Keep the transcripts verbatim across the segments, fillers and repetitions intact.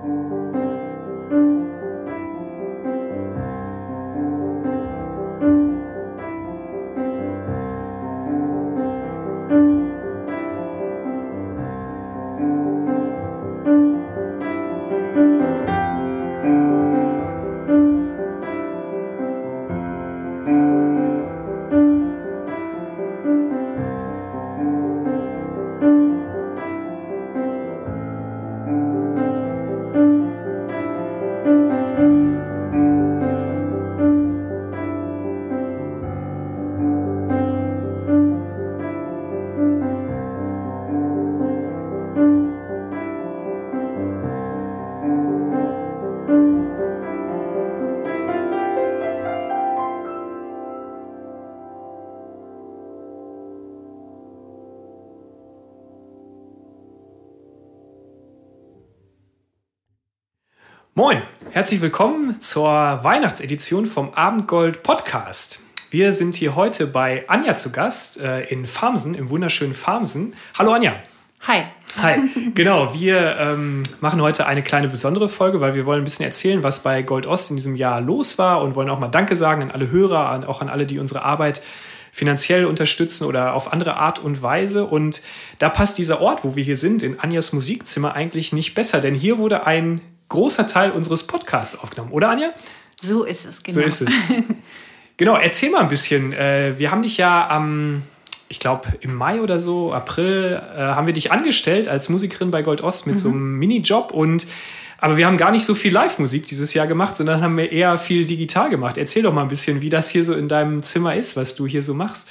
Moin, herzlich willkommen zur Weihnachtsedition vom Abendgold Podcast. Wir sind hier heute bei Anja zu Gast äh, in Farmsen, im wunderschönen Farmsen. Hallo Anja. Hi. Hi, genau, wir ähm, machen heute eine kleine besondere Folge, weil wir wollen ein bisschen erzählen, was bei Gold Ost in diesem Jahr los war und wollen auch mal Danke sagen an alle Hörer, an, auch an alle, die unsere Arbeit finanziell unterstützen oder auf andere Art und Weise. Und da passt dieser Ort, wo wir hier sind, in Anjas Musikzimmer eigentlich nicht besser, denn hier wurde ein großer Teil unseres Podcasts aufgenommen, oder Anja? So ist es, genau. So ist es. Genau, erzähl mal ein bisschen. Wir haben dich ja am, ich glaube im Mai oder so, April, haben wir dich angestellt als Musikerin bei Gold Ost mit mhm. so einem Minijob. Und, aber wir haben gar nicht so viel Live-Musik dieses Jahr gemacht, sondern haben wir eher viel digital gemacht. Erzähl doch mal ein bisschen, wie das hier so in deinem Zimmer ist, was du hier so machst.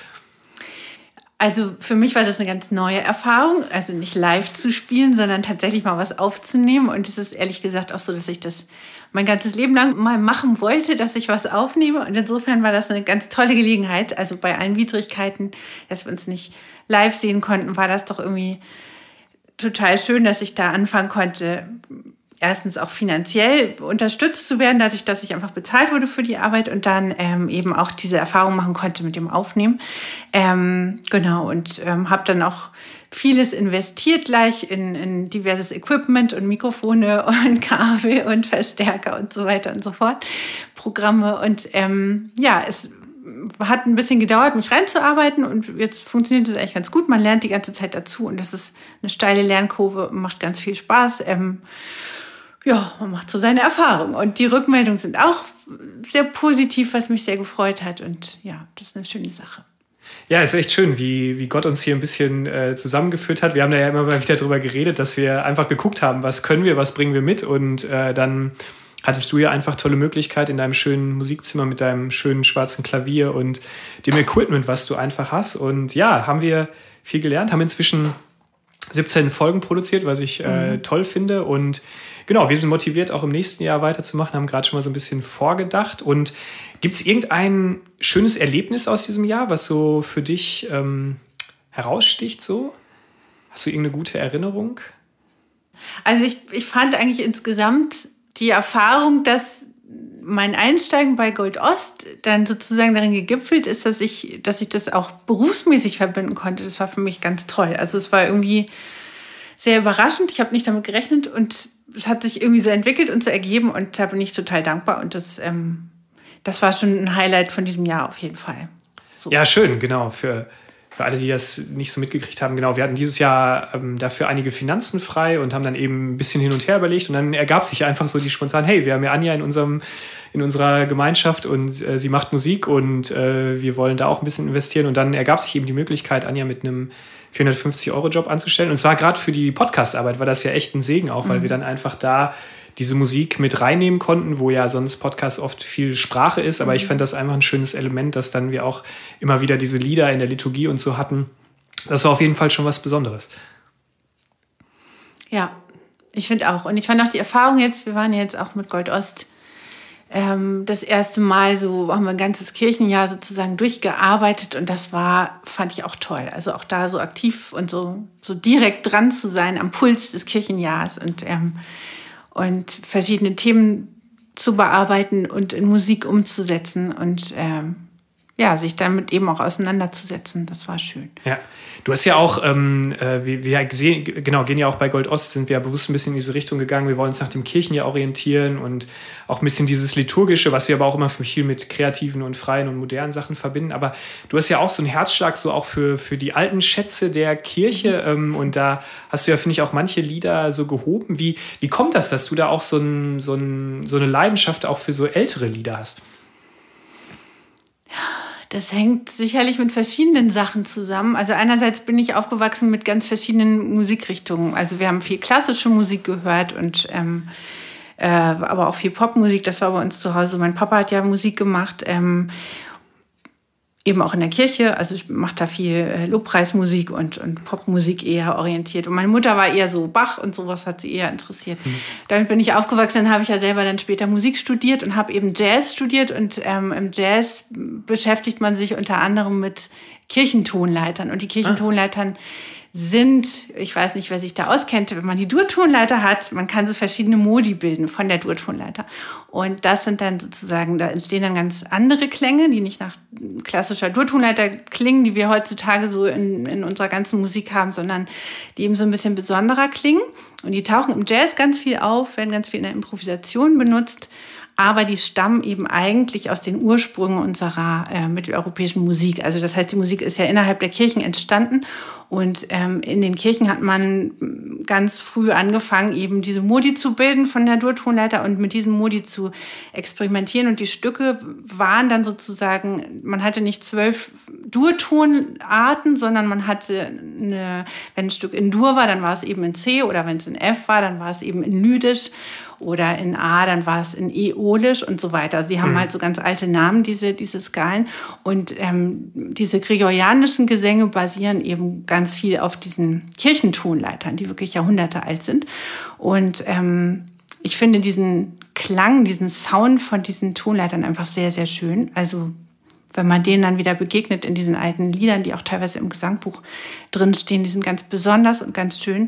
Also für mich war das eine ganz neue Erfahrung, also nicht live zu spielen, sondern tatsächlich mal was aufzunehmen. Und es ist ehrlich gesagt auch so, dass ich das mein ganzes Leben lang mal machen wollte, dass ich was aufnehme. Und insofern war das eine ganz tolle Gelegenheit. Also bei allen Widrigkeiten, dass wir uns nicht live sehen konnten, war das doch irgendwie total schön, dass ich da anfangen konnte, erstens auch finanziell unterstützt zu werden, dadurch, dass ich einfach bezahlt wurde für die Arbeit und dann ähm, eben auch diese Erfahrung machen konnte mit dem Aufnehmen. Ähm, genau, und ähm, habe dann auch vieles investiert gleich in, in diverses Equipment und Mikrofone und Kabel und Verstärker und so weiter und so fort, Programme. Und ähm, ja, es hat ein bisschen gedauert, mich reinzuarbeiten und jetzt funktioniert es eigentlich ganz gut. Man lernt die ganze Zeit dazu und das ist eine steile Lernkurve und macht ganz viel Spaß. Ähm, Ja, man macht so seine Erfahrung. Und die Rückmeldungen sind auch sehr positiv, was mich sehr gefreut hat. Und ja, das ist eine schöne Sache. Ja, es ist echt schön, wie, wie Gott uns hier ein bisschen äh, zusammengeführt hat. Wir haben da ja immer mal wieder drüber geredet, dass wir einfach geguckt haben, was können wir, was bringen wir mit. Und äh, dann hattest du ja einfach tolle Möglichkeit in deinem schönen Musikzimmer mit deinem schönen schwarzen Klavier und dem Equipment, was du einfach hast. Und ja, haben wir viel gelernt, haben inzwischen siebzehn Folgen produziert, was ich äh, toll finde. Und genau, wir sind motiviert, auch im nächsten Jahr weiterzumachen, haben gerade schon mal so ein bisschen vorgedacht. Und gibt es irgendein schönes Erlebnis aus diesem Jahr, was so für dich ähm, heraussticht? So? Hast du irgendeine gute Erinnerung? Also ich, ich fand eigentlich insgesamt die Erfahrung, dass mein Einsteigen bei Gold Ost dann sozusagen darin gegipfelt ist, dass ich, dass ich das auch berufsmäßig verbinden konnte. Das war für mich ganz toll. Also es war irgendwie sehr überraschend. Ich habe nicht damit gerechnet und es hat sich irgendwie so entwickelt und so ergeben und da bin ich total dankbar. Und das, ähm, das war schon ein Highlight von diesem Jahr auf jeden Fall. So. Ja, schön, genau. Für, für alle, die das nicht so mitgekriegt haben, genau. Wir hatten dieses Jahr ähm, dafür einige Finanzen frei und haben dann eben ein bisschen hin und her überlegt. Und dann ergab sich einfach so die spontan, hey, wir haben ja Anja in unserem in unserer Gemeinschaft und äh, sie macht Musik und äh, wir wollen da auch ein bisschen investieren. Und dann ergab sich eben die Möglichkeit, Anja mit einem vierhundertfünfzig Euro Job anzustellen. Und zwar gerade für die Podcast-Arbeit war das ja echt ein Segen auch, weil mhm. wir dann einfach da diese Musik mit reinnehmen konnten, wo ja sonst Podcast oft viel Sprache ist. Aber mhm. ich fand das einfach ein schönes Element, dass dann wir auch immer wieder diese Lieder in der Liturgie und so hatten. Das war auf jeden Fall schon was Besonderes. Ja, ich finde auch. Und ich fand auch die Erfahrung jetzt, wir waren jetzt auch mit Gold Ost ähm, das erste Mal so, haben wir ein ganzes Kirchenjahr sozusagen durchgearbeitet und das war, fand ich auch toll. Also auch da so aktiv und so, so direkt dran zu sein am Puls des Kirchenjahres und, ähm, und verschiedene Themen zu bearbeiten und in Musik umzusetzen. Und ähm, ja, sich damit eben auch auseinanderzusetzen. Das war schön. Ja, du hast ja auch, ähm, äh, wir, wir sehen, genau, gehen ja auch bei Gold Ost, sind wir ja bewusst ein bisschen in diese Richtung gegangen. Wir wollen uns nach dem Kirchenjahr orientieren und auch ein bisschen dieses Liturgische, was wir aber auch immer viel mit kreativen und freien und modernen Sachen verbinden. Aber du hast ja auch so einen Herzschlag so auch für, für die alten Schätze der Kirche. Ähm, und da hast du ja, finde ich, auch manche Lieder so gehoben. Wie, wie kommt das, dass du da auch so, ein, so, ein, so eine Leidenschaft auch für so ältere Lieder hast? Das hängt sicherlich mit verschiedenen Sachen zusammen. Also einerseits bin ich aufgewachsen mit ganz verschiedenen Musikrichtungen. Also wir haben viel klassische Musik gehört und ähm, äh, aber auch viel Popmusik. Das war bei uns zu Hause. Mein Papa hat ja Musik gemacht, ähm, eben auch in der Kirche. Also ich mache da viel äh, Lobpreismusik und, und Popmusik eher orientiert. Und meine Mutter war eher so Bach und sowas hat sie eher interessiert. Mhm. Damit bin ich aufgewachsen. Dann habe ich ja selber dann später Musik studiert und habe eben Jazz studiert. Und ähm, im Jazz beschäftigt man sich unter anderem mit Kirchentonleitern. Und die Kirchentonleitern sind, ich weiß nicht, wer sich da auskennt, wenn man die Durtonleiter hat, man kann so verschiedene Modi bilden von der Durtonleiter. Und das sind dann sozusagen, da entstehen dann ganz andere Klänge, die nicht nach klassischer Durtonleiter klingen, die wir heutzutage so in, in unserer ganzen Musik haben, sondern die eben so ein bisschen besonderer klingen. Und die tauchen im Jazz ganz viel auf, werden ganz viel in der Improvisation benutzt. Aber die stammen eben eigentlich aus den Ursprüngen unserer äh, mitteleuropäischen Musik. Also das heißt, die Musik ist ja innerhalb der Kirchen entstanden. Und ähm, in den Kirchen hat man ganz früh angefangen, eben diese Modi zu bilden von der Durtonleiter und mit diesen Modi zu experimentieren. Und die Stücke waren dann sozusagen, man hatte nicht zwölf Durtonarten, sondern man hatte, eine, wenn ein Stück in Dur war, dann war es eben in C, oder wenn es in F war, dann war es eben in Lydisch. Oder in A, dann war es in Äolisch und so weiter. Also die haben mhm. halt so ganz alte Namen, diese, diese Skalen. Und ähm, diese gregorianischen Gesänge basieren eben ganz viel auf diesen Kirchentonleitern, die wirklich Jahrhunderte alt sind. Und ähm, ich finde diesen Klang, diesen Sound von diesen Tonleitern einfach sehr, sehr schön. Also wenn man denen dann wieder begegnet in diesen alten Liedern, die auch teilweise im Gesangbuch drinstehen, die sind ganz besonders und ganz schön.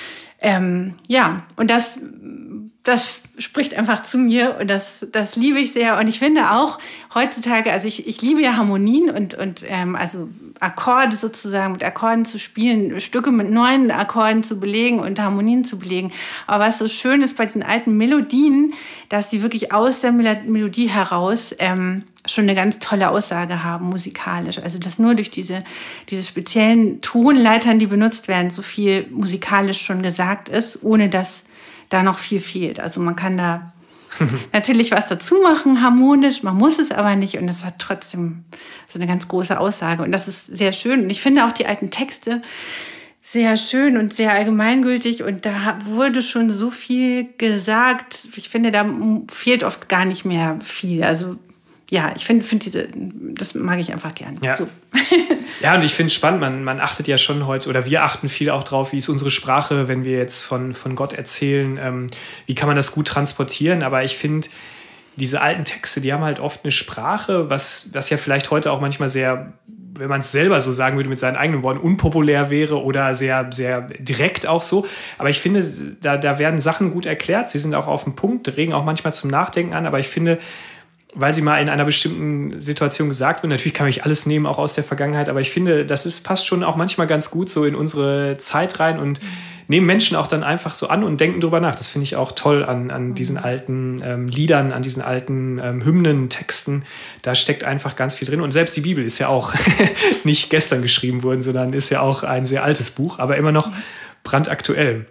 Ähm, ja, und das, das spricht einfach zu mir und das, das liebe ich sehr. Und ich finde auch heutzutage, also ich, ich liebe ja Harmonien und, und ähm, also Akkorde sozusagen, mit Akkorden zu spielen, Stücke mit neuen Akkorden zu belegen und Harmonien zu belegen. Aber was so schön ist bei diesen alten Melodien, dass die wirklich aus der Melodie heraus ähm, schon eine ganz tolle Aussage haben, musikalisch. Also dass nur durch diese, diese speziellen Tonleitern, die benutzt werden, so viel musikalisch schon gesagt ist, ohne dass da noch viel fehlt. Also man kann da natürlich was dazu machen, harmonisch, man muss es aber nicht und es hat trotzdem so eine ganz große Aussage. Und das ist sehr schön. Und ich finde auch die alten Texte sehr schön und sehr allgemeingültig und da wurde schon so viel gesagt. Ich finde, da fehlt oft gar nicht mehr viel. Also ja, ich finde, find diese, das mag ich einfach gern. Ja, so. Ja, und ich finde es spannend, man, man achtet ja schon heute, oder wir achten viel auch drauf, wie ist unsere Sprache, wenn wir jetzt von, von Gott erzählen, ähm, wie kann man das gut transportieren, aber ich finde, diese alten Texte, die haben halt oft eine Sprache, was, was ja vielleicht heute auch manchmal sehr, wenn man es selber so sagen würde, mit seinen eigenen Worten, unpopulär wäre oder sehr, sehr direkt auch so. Aber ich finde, da, da werden Sachen gut erklärt, sie sind auch auf den Punkt, regen auch manchmal zum Nachdenken an, aber ich finde, weil sie mal in einer bestimmten Situation gesagt wird. Natürlich kann ich alles nehmen, auch aus der Vergangenheit, aber ich finde, das ist, passt schon auch manchmal ganz gut so in unsere Zeit rein und nehmen Menschen auch dann einfach so an und denken drüber nach. Das finde ich auch toll an, an diesen alten ähm, Liedern, an diesen alten ähm, Hymnen, Texten. Da steckt einfach ganz viel drin. Und selbst die Bibel ist ja auch nicht gestern geschrieben worden, sondern ist ja auch ein sehr altes Buch, aber immer noch brandaktuell.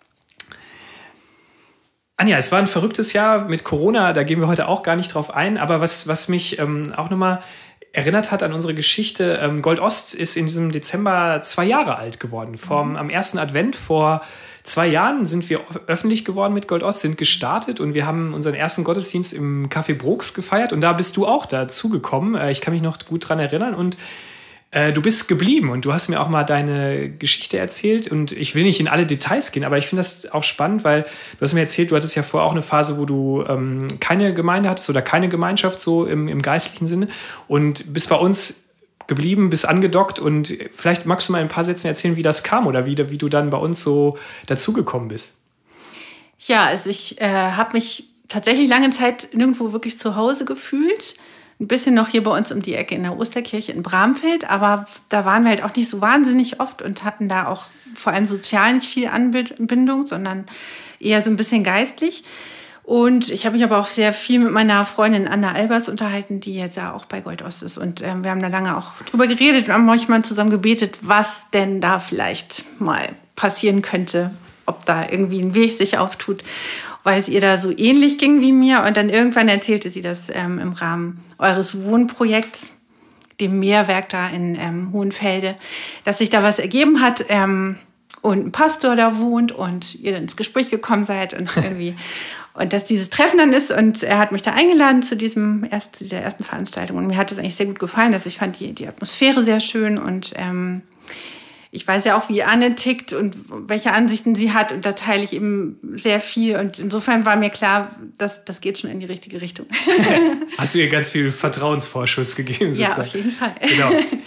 Anja, es war ein verrücktes Jahr mit Corona, da gehen wir heute auch gar nicht drauf ein, aber was, was mich ähm, auch nochmal erinnert hat an unsere Geschichte, ähm, Gold Ost ist in diesem Dezember zwei Jahre alt geworden. Vom, am ersten Advent vor zwei Jahren sind wir öffentlich geworden mit Gold Ost, sind gestartet und wir haben unseren ersten Gottesdienst im Café Brooks gefeiert und da bist du auch dazugekommen. Äh, ich kann mich noch gut dran erinnern und du bist geblieben und du hast mir auch mal deine Geschichte erzählt und ich will nicht in alle Details gehen, aber ich finde das auch spannend, weil du hast mir erzählt, du hattest ja vorher auch eine Phase, wo du ähm, keine Gemeinde hattest oder keine Gemeinschaft so im, im geistlichen Sinne und bist bei uns geblieben, bist angedockt und vielleicht magst du mal in ein paar Sätzen erzählen, wie das kam oder wie, wie du dann bei uns so dazugekommen bist. Ja, also ich äh, habe mich tatsächlich lange Zeit nirgendwo wirklich zu Hause gefühlt. ein bisschen noch hier bei uns um die Ecke in der Osterkirche in Bramfeld, aber da waren wir halt auch nicht so wahnsinnig oft und hatten da auch vor allem sozial nicht viel Anbindung, sondern eher so ein bisschen geistlich. Und ich habe mich aber auch sehr viel mit meiner Freundin Anna Albers unterhalten, die jetzt ja auch bei Gold Ost ist. Und ähm, wir haben da lange auch drüber geredet und haben manchmal zusammen gebetet, was denn da vielleicht mal passieren könnte, ob da irgendwie ein Weg sich auftut, weil es ihr da so ähnlich ging wie mir. Und dann irgendwann erzählte sie das ähm, im Rahmen eures Wohnprojekts, dem Meerwerk da in ähm, Hohenfelde, dass sich da was ergeben hat ähm, und ein Pastor da wohnt und ihr dann ins Gespräch gekommen seid und irgendwie... Und dass dieses Treffen dann ist und er hat mich da eingeladen zu, diesem erst, zu dieser ersten Veranstaltung und mir hat es eigentlich sehr gut gefallen. Also ich fand die, die Atmosphäre sehr schön und ähm, ich weiß ja auch, wie Anne tickt und welche Ansichten sie hat und da teile ich eben sehr viel und insofern war mir klar, dass das geht schon in die richtige Richtung. Hast du ihr ganz viel Vertrauensvorschuss gegeben sozusagen? Ja, auf jeden Fall. Genau.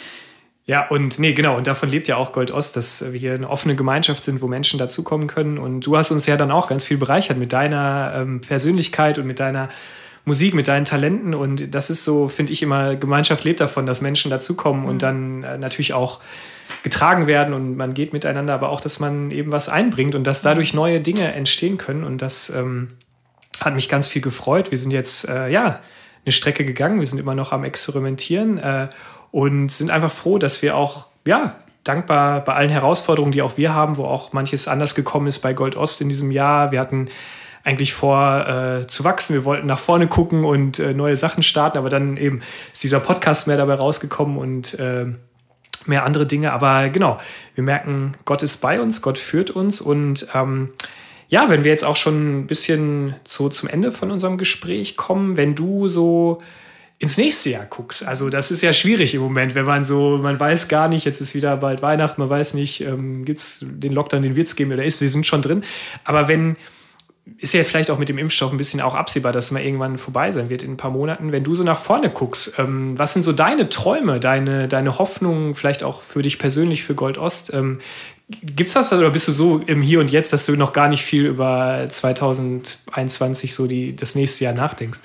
Ja, und nee, genau, und davon lebt ja auch Gold Ost, dass wir hier eine offene Gemeinschaft sind, wo Menschen dazukommen können. Und du hast uns ja dann auch ganz viel bereichert mit deiner ähm, Persönlichkeit und mit deiner Musik, mit deinen Talenten. Und das ist so, finde ich immer, Gemeinschaft lebt davon, dass Menschen dazukommen mhm. und dann äh, natürlich auch getragen werden und man geht miteinander, aber auch, dass man eben was einbringt und dass dadurch neue Dinge entstehen können. Und das ähm, hat mich ganz viel gefreut. Wir sind jetzt, äh, ja, eine Strecke gegangen, wir sind immer noch am Experimentieren, äh, und sind einfach froh, dass wir auch, ja, dankbar bei allen Herausforderungen, die auch wir haben, wo auch manches anders gekommen ist bei Gold Ost in diesem Jahr. Wir hatten eigentlich vor, äh, zu wachsen. Wir wollten nach vorne gucken und äh, neue Sachen starten, aber dann eben ist dieser Podcast mehr dabei rausgekommen und äh, mehr andere Dinge. Aber genau, wir merken, Gott ist bei uns, Gott führt uns und ähm, ja, wenn wir jetzt auch schon ein bisschen so zum Ende von unserem Gespräch kommen, wenn du so ins nächste Jahr guckst. Also das ist ja schwierig im Moment, wenn man so, man weiß gar nicht, jetzt ist wieder bald Weihnachten, man weiß nicht, ähm, gibt es den Lockdown, den wird es geben oder ist, wir sind schon drin. Aber wenn, ist ja vielleicht auch mit dem Impfstoff ein bisschen auch absehbar, dass es mal irgendwann vorbei sein wird in ein paar Monaten. Wenn du so nach vorne guckst, ähm, was sind so deine Träume, deine, deine Hoffnungen, vielleicht auch für dich persönlich, für Gold Ost? Ähm, Gibt es was oder bist du so im Hier und Jetzt, dass du noch gar nicht viel über zwanzig einundzwanzig, so die, das nächste Jahr nachdenkst?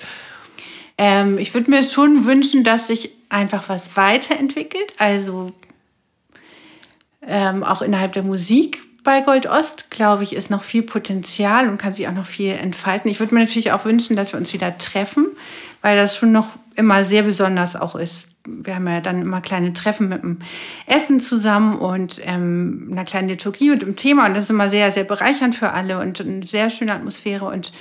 Ähm, ich würde mir schon wünschen, dass sich einfach was weiterentwickelt. Also ähm, auch innerhalb der Musik bei Gold Ost, glaube ich, ist noch viel Potenzial und kann sich auch noch viel entfalten. Ich würde mir natürlich auch wünschen, dass wir uns wieder treffen, weil das schon noch immer sehr besonders auch ist. Wir haben ja dann immer kleine Treffen mit dem Essen zusammen und ähm, einer kleinen Liturgie und dem Thema. Und das ist immer sehr, sehr bereichernd für alle und eine sehr schöne Atmosphäre. Und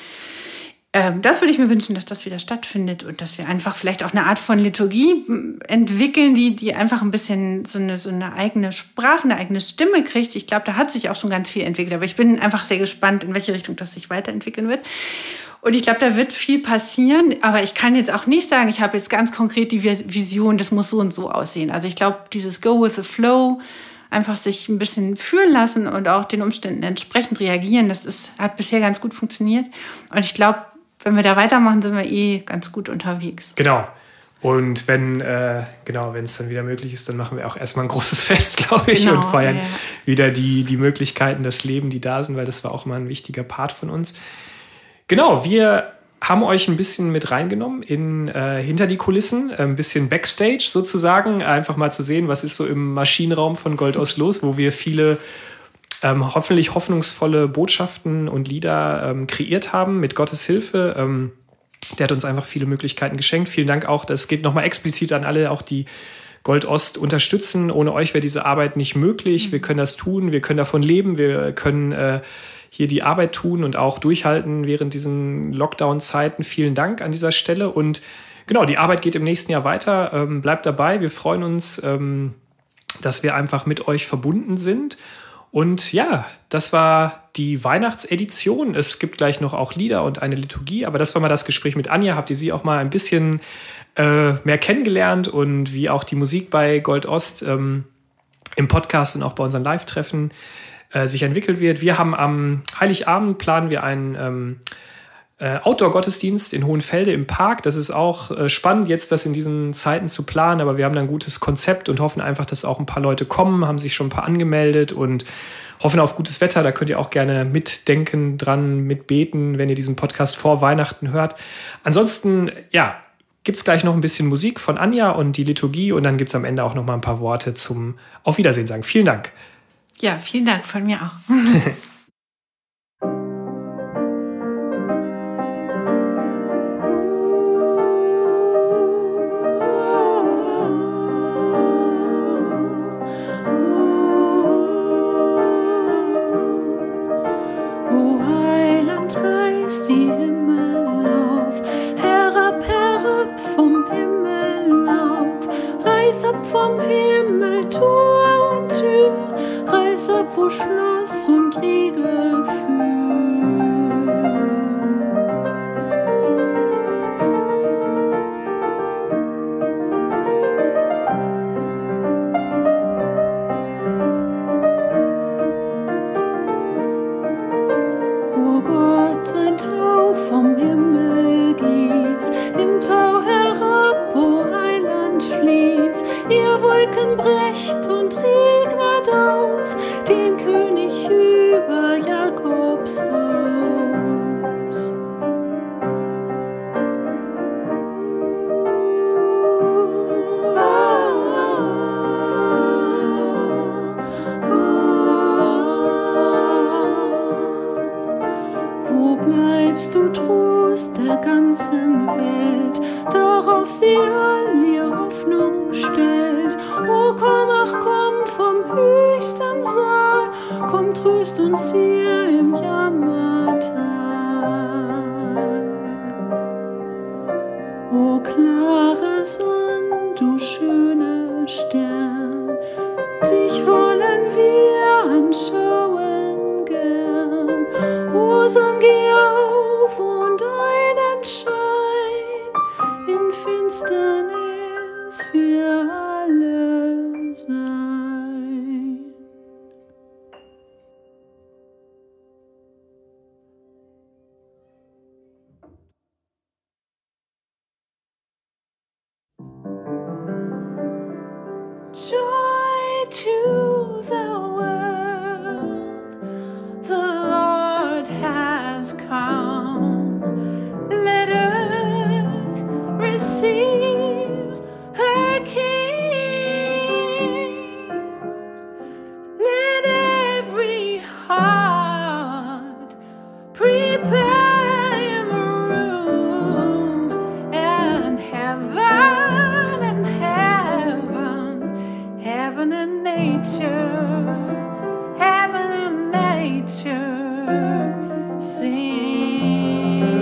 ähm, das würde ich mir wünschen, dass das wieder stattfindet und dass wir einfach vielleicht auch eine Art von Liturgie entwickeln, die, die einfach ein bisschen so eine, so eine eigene Sprache, eine eigene Stimme kriegt. Ich glaube, da hat sich auch schon ganz viel entwickelt. Aber ich bin einfach sehr gespannt, in welche Richtung das sich weiterentwickeln wird. Und ich glaube, da wird viel passieren, aber ich kann jetzt auch nicht sagen, ich habe jetzt ganz konkret die Vision, das muss so und so aussehen. Also ich glaube, dieses Go with the Flow, einfach sich ein bisschen fühlen lassen und auch den Umständen entsprechend reagieren, das ist, hat bisher ganz gut funktioniert. Und ich glaube, wenn wir da weitermachen, sind wir eh ganz gut unterwegs. Genau. Und wenn äh, genau, wenn es dann wieder möglich ist, dann machen wir auch erstmal ein großes Fest, glaube ich, genau, und feiern ja. wieder die, die Möglichkeiten, das Leben, die da sind, weil das war auch immer ein wichtiger Part von uns. Genau, wir haben euch ein bisschen mit reingenommen in äh, hinter die Kulissen, ein bisschen Backstage sozusagen, einfach mal zu sehen, was ist so im Maschinenraum von Gold Ost los, wo wir viele ähm, hoffentlich hoffnungsvolle Botschaften und Lieder ähm, kreiert haben mit Gottes Hilfe. Ähm, der hat uns einfach viele Möglichkeiten geschenkt. Vielen Dank auch, das geht nochmal explizit an alle, auch die Gold Ost unterstützen. Ohne euch wäre diese Arbeit nicht möglich. Mhm. Wir können das tun, wir können davon leben, wir können äh, hier die Arbeit tun und auch durchhalten während diesen Lockdown-Zeiten. Vielen Dank an dieser Stelle. Und genau, die Arbeit geht im nächsten Jahr weiter. Ähm, bleibt dabei. Wir freuen uns, ähm, dass wir einfach mit euch verbunden sind. Und ja, das war die Weihnachtsedition. Es gibt gleich noch auch Lieder und eine Liturgie. Aber das war mal das Gespräch mit Anja. Habt ihr sie auch mal ein bisschen äh, mehr kennengelernt und wie auch die Musik bei Gold Ost ähm, im Podcast und auch bei unseren Live-Treffen sich entwickelt wird. Wir haben am Heiligabend planen wir einen ähm, äh, Outdoor-Gottesdienst in Hohenfelde im Park. Das ist auch äh, spannend, jetzt das in diesen Zeiten zu planen, aber wir haben da ein gutes Konzept und hoffen einfach, dass auch ein paar Leute kommen, haben sich schon ein paar angemeldet und hoffen auf gutes Wetter. Da könnt ihr auch gerne mitdenken, dran, mitbeten, wenn ihr diesen Podcast vor Weihnachten hört. Ansonsten, ja, gibt es gleich noch ein bisschen Musik von Anja und die Liturgie und dann gibt es am Ende auch noch mal ein paar Worte zum Auf Wiedersehen sagen. Vielen Dank. Ja, vielen Dank von mir auch. Vom Himmel Tor und Tür, reiß ab, wo Schloss und Riegel O Gott, ein Tau vom Himmel gieß, im Tau herab, o Heiland fließ, ihr Wolken brecht und regnet aus, den König über Jakobs Haus. Wo bleibst du, Trost der ganzen Welt, darauf sie all ihr Hoffnung stellt? O komm, ach komm vom höchsten Saal, komm, tröst uns hier im Jammertal. O klare Sonne, du schöner Stern, dich wollen wir anschauen gern. O Sonne, geh auf und einen Schein in Finsternis wir alle sein. Joy to the world, the Lord has come. Let earth receive her King. Let every heart prepare him room, and heaven and heaven, heaven and nature, heaven and nature sing.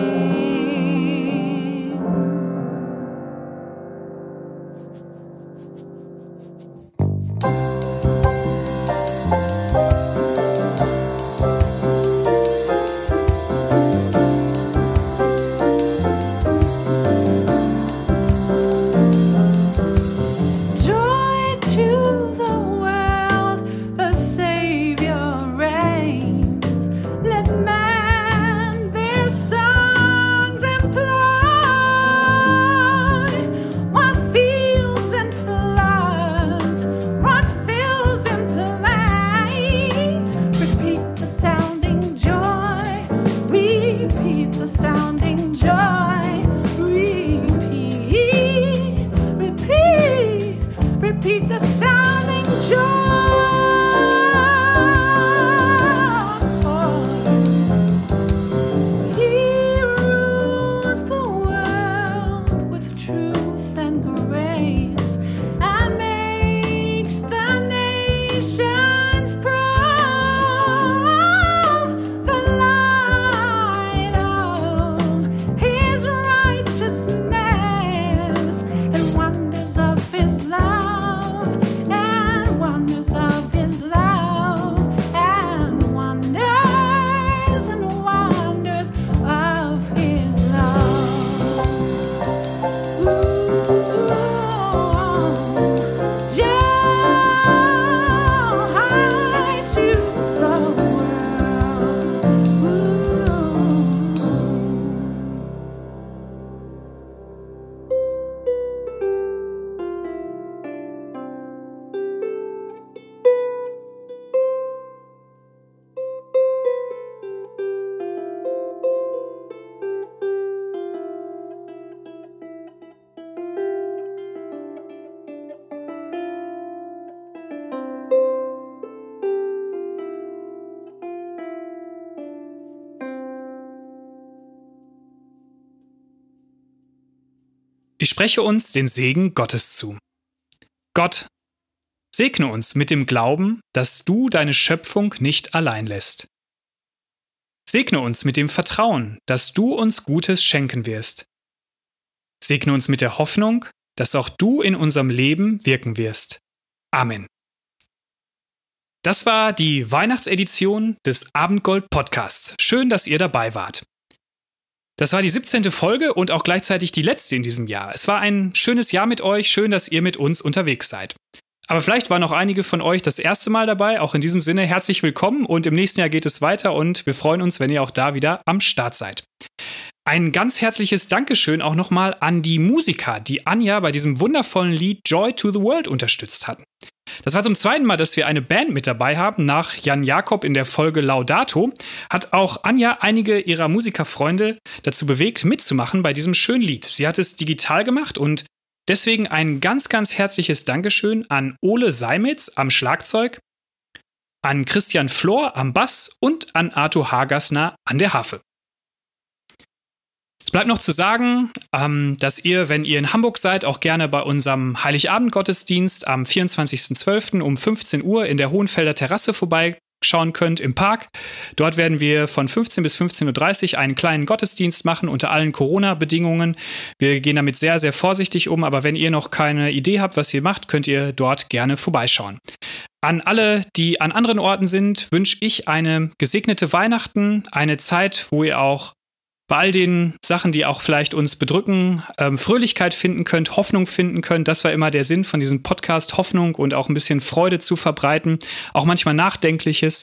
Ich spreche uns den Segen Gottes zu. Gott, segne uns mit dem Glauben, dass du deine Schöpfung nicht allein lässt. Segne uns mit dem Vertrauen, dass du uns Gutes schenken wirst. Segne uns mit der Hoffnung, dass auch du in unserem Leben wirken wirst. Amen. Das war die Weihnachtsedition des Abendgold Podcast. Schön, dass ihr dabei wart. Das war die siebzehnte Folge und auch gleichzeitig die letzte in diesem Jahr. Es war ein schönes Jahr mit euch, schön, dass ihr mit uns unterwegs seid. Aber vielleicht waren auch einige von euch das erste Mal dabei. Auch in diesem Sinne herzlich willkommen und im nächsten Jahr geht es weiter und wir freuen uns, wenn ihr auch da wieder am Start seid. Ein ganz herzliches Dankeschön auch nochmal an die Musiker, die Anja bei diesem wundervollen Lied Joy to the World unterstützt hatten. Das war zum zweiten Mal, dass wir eine Band mit dabei haben. Nach Jan Jakob in der Folge Laudato hat auch Anja einige ihrer Musikerfreunde dazu bewegt, mitzumachen bei diesem schönen Lied. Sie hat es digital gemacht und deswegen ein ganz, ganz herzliches Dankeschön an Ole Seimitz am Schlagzeug, an Christian Flor am Bass und an Arthur Hagersner an der Harfe. Es bleibt noch zu sagen, ähm, dass ihr, wenn ihr in Hamburg seid, auch gerne bei unserem Heiligabend-Gottesdienst am vierundzwanzigsten zwölften um fünfzehn Uhr in der Hohenfelder Terrasse vorbeischauen könnt im Park. Dort werden wir von fünfzehn bis fünfzehn Uhr dreißig einen kleinen Gottesdienst machen unter allen Corona-Bedingungen. Wir gehen damit sehr, sehr vorsichtig um, aber wenn ihr noch keine Idee habt, was ihr macht, könnt ihr dort gerne vorbeischauen. An alle, die an anderen Orten sind, wünsche ich eine gesegnete Weihnachten, eine Zeit, wo ihr auch bei all den Sachen, die auch vielleicht uns bedrücken, ähm, Fröhlichkeit finden könnt, Hoffnung finden könnt. Das war immer der Sinn von diesem Podcast, Hoffnung und auch ein bisschen Freude zu verbreiten, auch manchmal Nachdenkliches.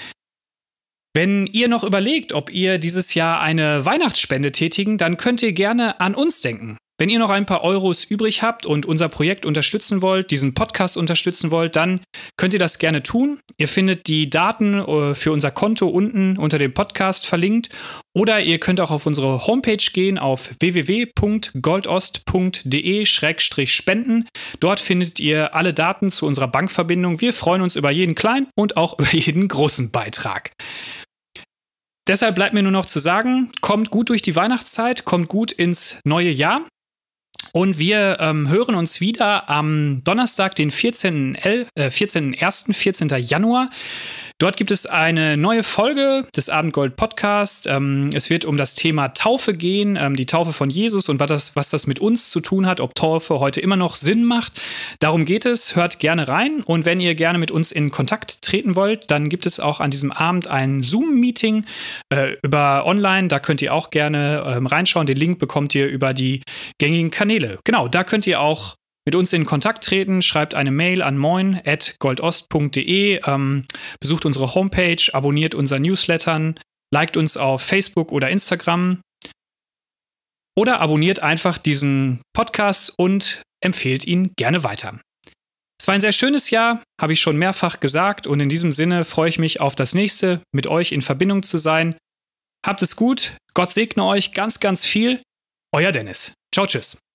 Wenn ihr noch überlegt, ob ihr dieses Jahr eine Weihnachtsspende tätigen, dann könnt ihr gerne an uns denken. Wenn ihr noch ein paar Euros übrig habt und unser Projekt unterstützen wollt, diesen Podcast unterstützen wollt, dann könnt ihr das gerne tun. Ihr findet die Daten für unser Konto unten unter dem Podcast verlinkt. Oder ihr könnt auch auf unsere Homepage gehen auf w w w punkt goldost punkt d e slash spenden. Dort findet ihr alle Daten zu unserer Bankverbindung. Wir freuen uns über jeden kleinen und auch über jeden großen Beitrag. Deshalb bleibt mir nur noch zu sagen, kommt gut durch die Weihnachtszeit, kommt gut ins neue Jahr. Und wir ähm, hören uns wieder am Donnerstag, den vierzehnten ersten, vierzehnten Januar. Dort gibt es eine neue Folge des Abendgold Podcast. Ähm, es wird um das Thema Taufe gehen, ähm, die Taufe von Jesus und was das, was das mit uns zu tun hat, ob Taufe heute immer noch Sinn macht. Darum geht es, hört gerne rein. Und wenn ihr gerne mit uns in Kontakt treten wollt, dann gibt es auch an diesem Abend ein Zoom-Meeting äh, über online. Da könnt ihr auch gerne ähm, reinschauen. Den Link bekommt ihr über die gängigen Kanäle. Genau, da könnt ihr auch mit uns in Kontakt treten, schreibt eine Mail an moin at goldost punkt d e, ähm, besucht unsere Homepage, abonniert unser Newslettern, liked uns auf Facebook oder Instagram oder abonniert einfach diesen Podcast und empfehlt ihn gerne weiter. Es war ein sehr schönes Jahr, habe ich schon mehrfach gesagt und in diesem Sinne freue ich mich auf das nächste, mit euch in Verbindung zu sein. Habt es gut, Gott segne euch ganz, ganz viel. Euer Dennis. Ciao, tschüss.